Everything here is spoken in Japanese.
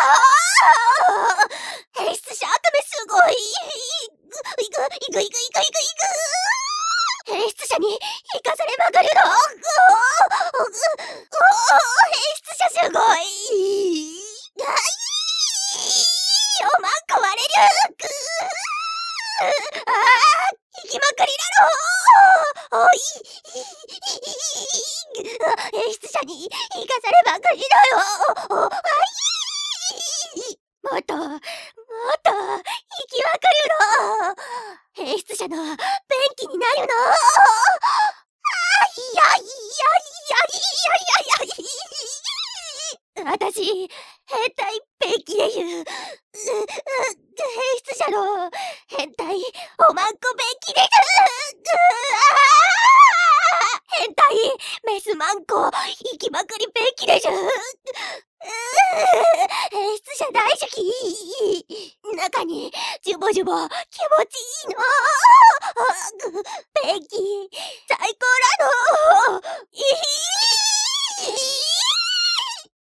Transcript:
変質者アトメすごい。いくいくいくいくいくいく。変質者に生かされまくるの。変質者すごい。おまんこ割れる。行きまくりだろ。変質者に生かされまくりだよ。もっと行きまくるの。変質者の便器になるの。私、変態便器で言う。変質者の変態おまんこ便器で変態メスマンコ行きまくり便器でしゅ。変質者大好き。中にジュボジュボ気持ちいいの。